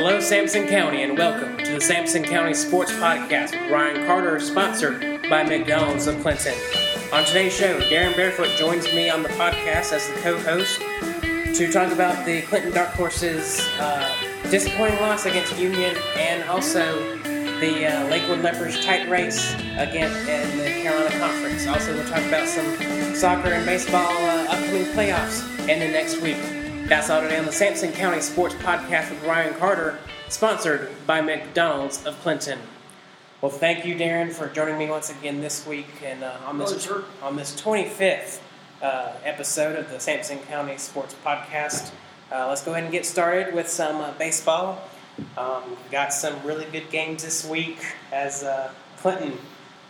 Hello, Sampson County, and welcome to the Sampson County Sports Podcast with Ryan Carter, sponsored by McDonald's of Clinton. On today's show, Darren Barefoot joins me on the podcast as the co-host to talk about the Clinton Dark Horses' disappointing loss against Union and also the Lakewood Lepers tight race again in the Carolina Conference. Also, we'll talk about some soccer and baseball upcoming playoffs in the next week. That's all today on the Sampson County Sports Podcast with Ryan Carter, sponsored by McDonald's of Clinton. Well, thank you, Darren, for joining me once again this week and on this 25th episode of the Sampson County Sports Podcast. Let's go ahead and get started with some baseball. Got some really good games this week as Clinton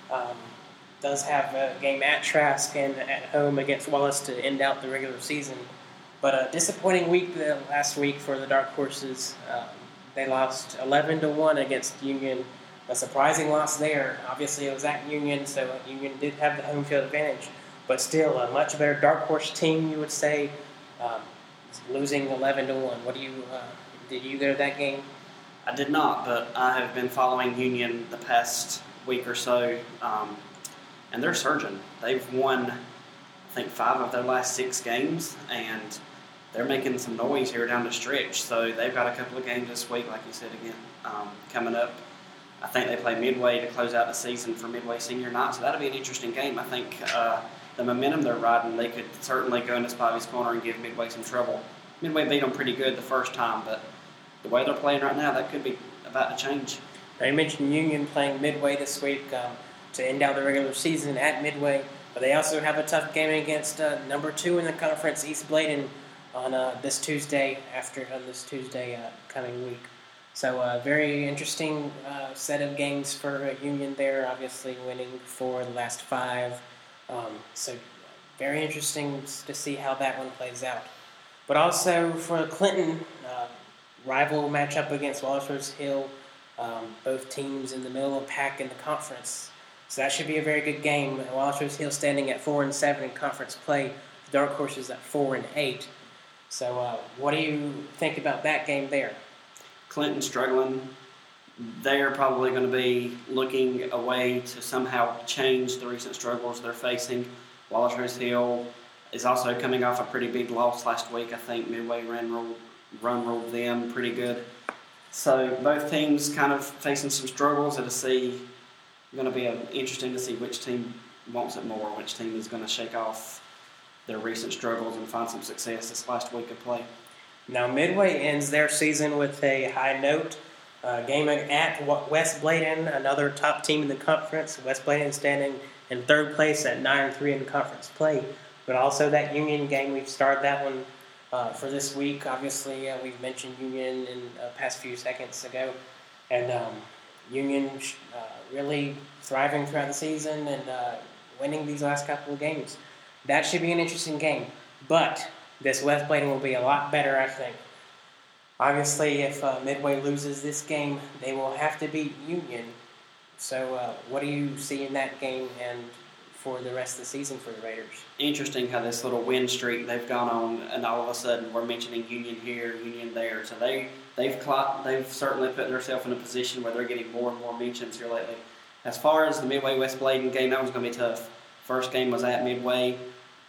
does have a game at Trask and at home against Wallace to end out the regular season. But a disappointing week last week for the Dark Horses. They lost 11-1 against Union. A surprising loss there. Obviously, it was at Union, so Union did have the home field advantage. But still, a much better Dark Horse team, you would say, losing 11-1. What do you? Did you go to that game? I did not, but I have been following Union the past week or so, and they're surging. They've won, I think, 5 of their last 6 games, and they're making some noise here down the stretch. So they've got a couple of games this week, like you said again, coming up. I think they play Midway to close out the season for Midway Senior Night, so that'll be an interesting game. I think the momentum they're riding, they could certainly go into Spivey's corner and give Midway some trouble. Midway beat them pretty good the first time, but the way they're playing right now, that could be about to change. Now, you mentioned Union playing Midway this week to end out the regular season at Midway, but they also have a tough game against number 2 in the conference, East Bladen, on this Tuesday coming week. So a very interesting set of games for Union there, obviously winning 4 of the last 5. So very interesting to see how that one plays out. But also for Clinton, rival matchup against Wallace Rose Hill, both teams in the middle of the pack in the conference. So that should be a very good game. Wallace Rose Hill standing at 4-7 in conference play. The Dark Horses at 4-8. So what do you think about that game there? Clinton struggling. They're probably going to be looking a way to somehow change the recent struggles they're facing. Wallace Rose Hill is also coming off a pretty big loss last week. I think Midway run ruled them pretty good. So both teams kind of facing some struggles. It's going to be interesting to see which team wants it more, which team is going to shake off their recent struggles and find some success this last week of play. Now, Midway ends their season with a high note. Game at West Bladen, another top team in the conference. West Bladen standing in 3rd place at 9-3 in conference play. But also that Union game, we've started that one for this week. Obviously, we've mentioned Union in the past few seconds ago. And Union really thriving throughout the season and winning these last couple of games. That should be an interesting game. But this West Bladen will be a lot better, I think. Obviously, if Midway loses this game, they will have to beat Union. So what do you see in that game and for the rest of the season for the Raiders? Interesting how this little win streak they've gone on, and all of a sudden we're mentioning Union here, Union there. So they've certainly put themselves in a position where they're getting more and more mentions here lately. As far as the Midway-West Bladen game, that was going to be tough. First game was at Midway.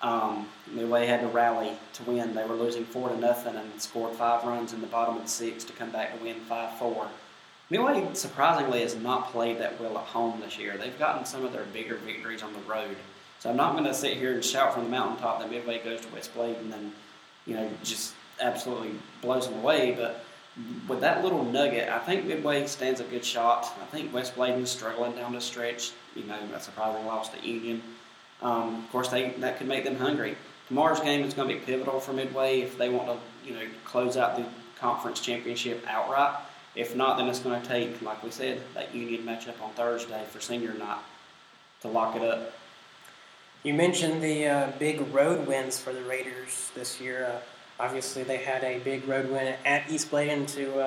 Midway had to rally to win. They were losing 4-0 and scored 5 runs in the bottom of the 6th to come back to win 5-4. Midway, surprisingly, has not played that well at home this year. They've gotten some of their bigger victories on the road. So I'm not going to sit here and shout from the mountaintop that Midway goes to West Bladen and just absolutely blows them away. But with that little nugget, I think Midway stands a good shot. I think West Bladen is struggling down the stretch. A surprising loss to Union. Of course, that could make them hungry. Tomorrow's game is going to be pivotal for Midway if they want to, close out the conference championship outright. If not, then it's going to take, like we said, that Union matchup on Thursday for senior night to lock it up. You mentioned the big road wins for the Raiders this year. Obviously, they had a big road win at East Bladen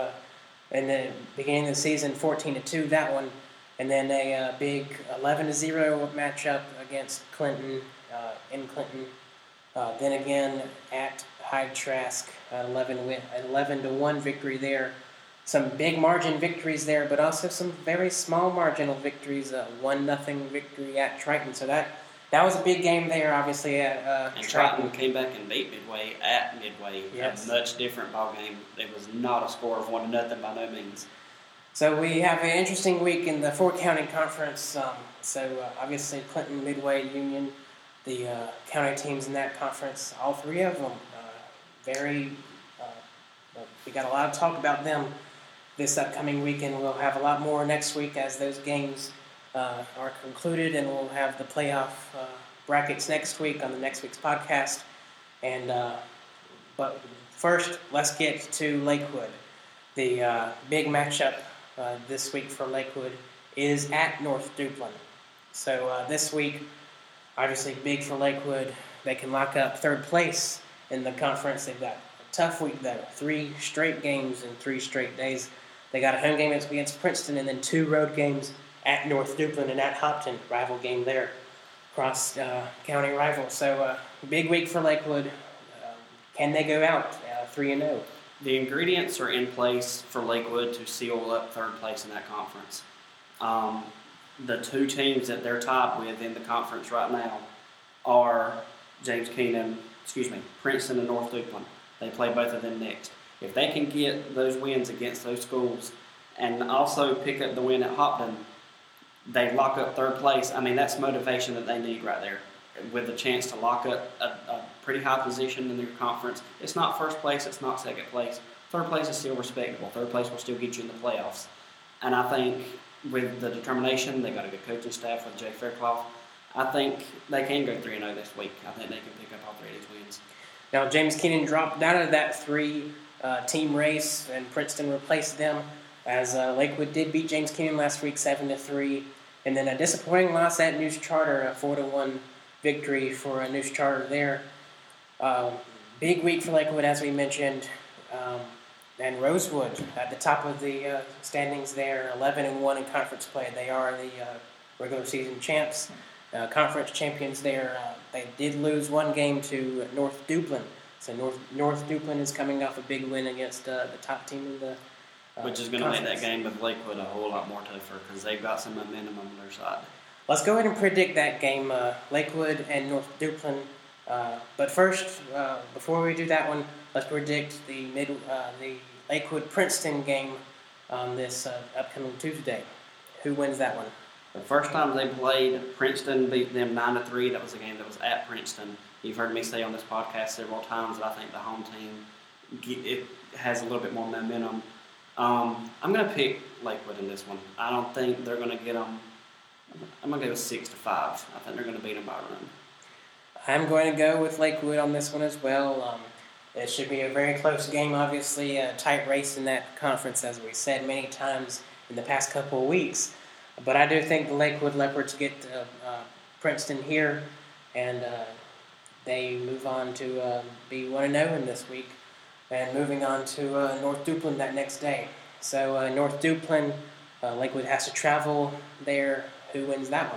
in the beginning of the season, 14-2, that one. And then a big 11-0 matchup against Clinton, in Clinton. Then again at Hyde Trask, 11-1 victory there. some big margin victories there, but also some very small marginal victories. 1-0 victory at Triton. So that was a big game there, obviously at and Triton came back and beat Midway at Midway. Yes. A much different ball game. It was not a score of 1-0 by no means. So we have an interesting week in the 4-county conference. Obviously Clinton, Midway, Union, the county teams in that conference, all three of them, we got a lot of talk about them this upcoming week, and we'll have a lot more next week as those games are concluded, and we'll have the playoff brackets next week on the next week's podcast. But first, let's get to Lakewood. The big matchup this week for Lakewood is at North Duplin. So this week, obviously big for Lakewood. They can lock up third place in the conference. They've got a tough week though. 3 straight games in 3 straight days. They got a home game against Princeton and then 2 road games at North Duplin and at Hopton. Rival game there. Cross county rival. So big week for Lakewood. Can they go out 3-0? The ingredients are in place for Lakewood to seal up third place in that conference. The 2 teams that they're tied with in the conference right now are Princeton and North Duplin. They play both of them next. If they can get those wins against those schools and also pick up the win at Hopton, they lock up third place. I mean, that's motivation that they need right there. With a chance to lock up a pretty high position in their conference. It's not first place, it's not second place. Third place is still respectable. Third place will still get you in the playoffs. And I think with the determination, they've got a good coaching staff with Jay Fairclough. I think they can go 3-0 this week. I think they can pick up all 3 of these wins. Now, James Keenan dropped out of that 3-team race, and Princeton replaced them, as Lakewood did beat James Keenan last week 7-3. And then a disappointing loss at News Charter, a 4-1 victory for News Charter there. Big week for Lakewood, as we mentioned. And Rosewood at the top of the standings there, 11-1 in conference play. They are the regular season champs, conference champions there. They did lose 1 game to North Duplin. So North Duplin is coming off a big win against the top team in the which is going to make that game with Lakewood a whole lot more tougher because they've got some momentum on their side. Let's go ahead and predict that game, Lakewood and North Duplin. But first, before we do that one, let's predict the Lakewood-Princeton game on this upcoming Tuesday. Who wins that one? The first time they played, Princeton beat them 9-3. That was a game that was at Princeton. You've heard me say on this podcast several times that I think the home team it has a little bit more momentum. I'm going to pick Lakewood in this one. I don't think they're going to get them. I'm going to go 6-5. I think they're going to beat them by a run. I'm going to go with Lakewood on this one as well. It should be a very close game, obviously, a tight race in that conference, as we said many times in the past couple of weeks. But I do think the Lakewood Leopards get Princeton here, and they move on to be 1-0 in this week, and moving on to North Duplin that next day. So North Duplin, Lakewood has to travel there. Who wins that one?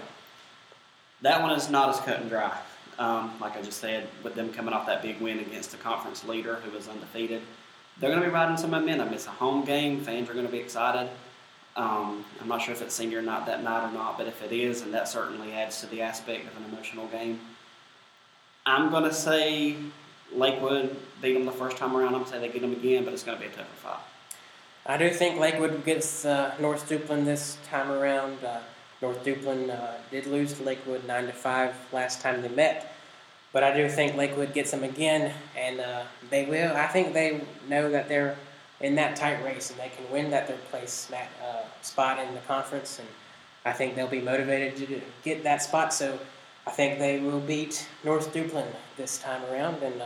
That one is not as cut and dry. Like I just said, with them coming off that big win against the conference leader who was undefeated, they're going to be riding some momentum. It's a home game. Fans are going to be excited. I'm not sure if it's senior night that night or not, but if it is, and that certainly adds to the aspect of an emotional game. I'm going to say Lakewood beat them the first time around. I'm going to say they get them again, but it's going to be a tougher fight. I do think Lakewood gets North Duplin this time around. North Duplin did lose to Lakewood 9-5 last time they met, but I do think Lakewood gets them again, and they will. I think they know that they're in that tight race and they can win that third place spot in the conference, and I think they'll be motivated to get that spot. So I think they will beat North Duplin this time around, and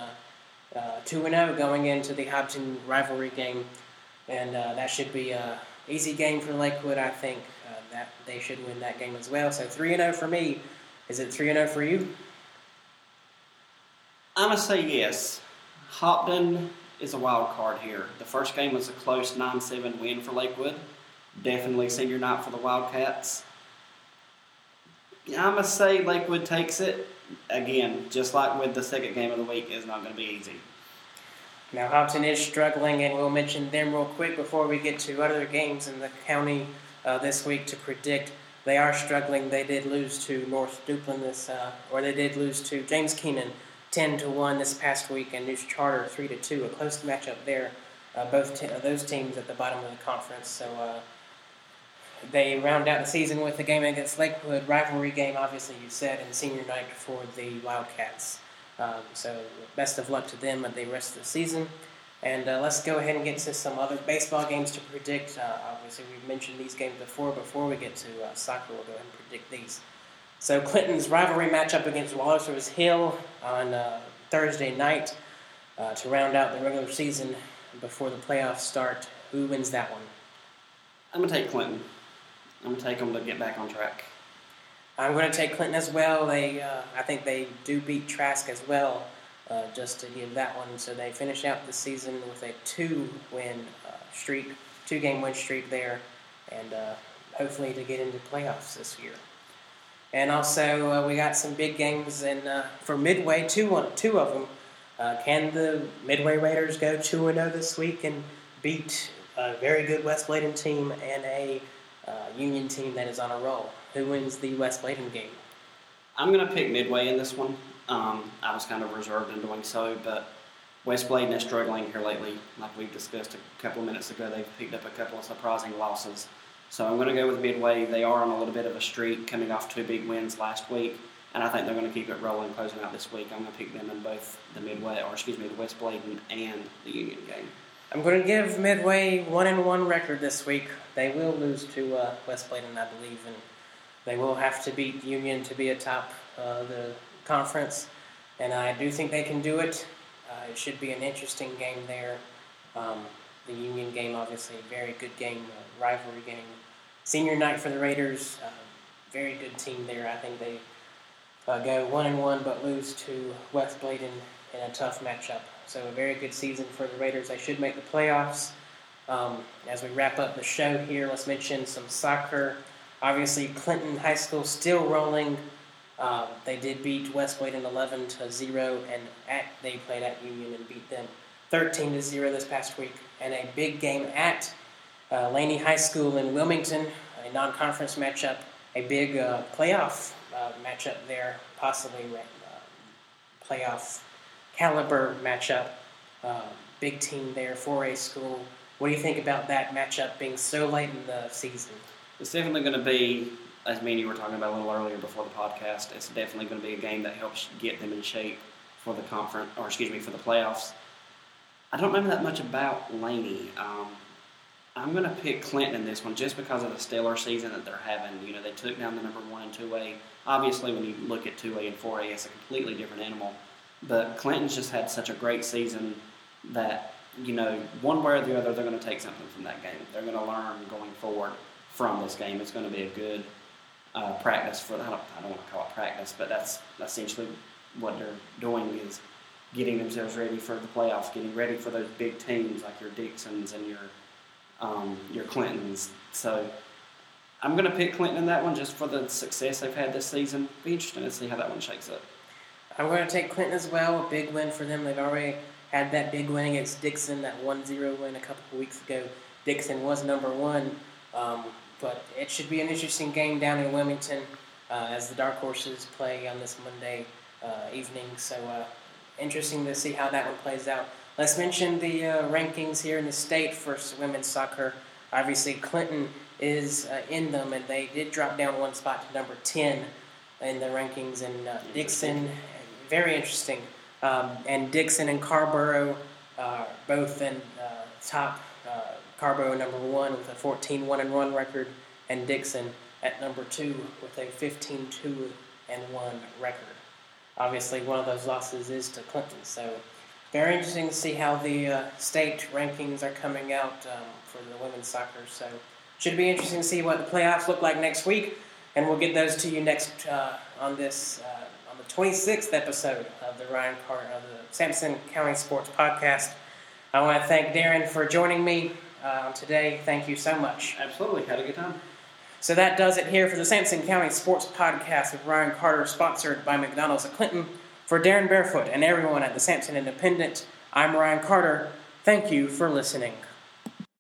2-0 going into the Hopton rivalry game, and that should be an easy game for Lakewood. I think that they should win that game as well. So 3-0 for me. Is it 3-0 for you? I'm going to say yes. Hopton is a wild card here. The first game was a close 9-7 win for Lakewood. Definitely senior night for the Wildcats. I'm going to say Lakewood takes it. Again, just like with the second game of the week, it's not going to be easy. Now, Hopton is struggling, and we'll mention them real quick before we get to other games in the county this week to predict. They are struggling. They did lose to North Duplin they did lose to James Keenan 10-1 this past week, and News Charter 3-2. A close matchup there. Those teams at the bottom of the conference. So they round out the season with a game against Lakewood, rivalry game, obviously you said, and senior night for the Wildcats. So best of luck to them at the rest of the season. And let's go ahead and get to some other baseball games to predict. Obviously, we've mentioned these games before. Before we get to soccer, we'll go ahead and predict these. So Clinton's rivalry matchup against Wallows Hill on Thursday night to round out the regular season before the playoffs start. Who wins that one? I'm going to take Clinton. I'm going to take them to get back on track. I'm going to take Clinton as well. I think they do beat Trask as well, just to give that one. So they finish out the season with a two-game win streak there, and hopefully to get into playoffs this year. And also we got some big games for Midway, two of them. Can the Midway Raiders go 2-0 this week and beat a very good West Bladen team and a Union team that is on a roll? Who wins the West Bladen game? I'm going to pick Midway in this one. I was kind of reserved in doing so, but West Bladen is struggling here lately. Like we discussed a couple of minutes ago, they've picked up a couple of surprising losses. So I'm going to go with Midway. They are on a little bit of a streak, coming off 2 big wins last week, and I think they're going to keep it rolling, closing out this week. I'm going to pick them in both the West Bladen and the Union game. I'm going to give Midway 1-1 record this week. They will lose to West Bladen, I believe, and they will have to beat Union to be atop the conference, and I do think they can do it. It should be an interesting game there. The Union game, obviously, a very good game, rivalry game. Senior night for the Raiders, very good team there. I think they go 1-1 but lose to West Bladen in a tough matchup. So a very good season for the Raiders. They should make the playoffs. As we wrap up the show here, let's mention some soccer. Obviously, Clinton High School still rolling. They did beat West Bladen 11-0, and they played at Union and beat them 13-0 this past week. And a big game at Laney High School in Wilmington, a non-conference matchup, a big playoff matchup there, possibly playoff caliber matchup. Big team there, 4A school. What do you think about that matchup being so late in the season? It's definitely going to be, as me and you were talking about a little earlier before the podcast, it's definitely going to be a game that helps get them in shape for the for the playoffs. I don't know that much about Laney. I'm going to pick Clinton in this one just because of the stellar season that they're having. You know, they took down the number 1 and 2A. Obviously, when you look at 2A and 4A, it's a completely different animal. But Clinton's just had such a great season that, you know, one way or the other, they're going to take something from that game. They're going to learn going forward from this game. It's going to be a good practice for, I don't want to call it practice, but that's essentially what they're doing is getting themselves ready for the playoffs, getting ready for those big teams like your Dixons and your Clintons. So I'm going to pick Clinton in that one just for the success they've had this season. Be interesting to see how that one shakes up. I'm going to take Clinton as well. A big win for them. They've already had that big win against Dixon, that 1-0 win a couple of weeks ago. Dixon was number 1, but it should be an interesting game down in Wilmington as the Dark Horses play on this Monday evening. So interesting to see how that one plays out. Let's mention the rankings here in the state for women's soccer. Obviously, Clinton is in them, and they did drop down 1 spot to number 10 in the rankings. And Dixon, very interesting. And Dixon and Carborough both in top. Carborough number 1 with a 14-1-1 record, and Dixon at number 2 with a 15-2-1 record. Obviously, one of those losses is to Clinton, so very interesting to see how the state rankings are coming out for the women's soccer. So should be interesting to see what the playoffs look like next week, and we'll get those to you next on the 26th episode of the Sampson County Sports Podcast. I want to thank Darren for joining me today. Thank you so much. Absolutely. Had a good time. So that does it here for the Sampson County Sports Podcast with Ryan Carter, sponsored by McDonald's of Clinton. For Darren Barefoot and everyone at the Sampson Independent, I'm Ryan Carter. Thank you for listening.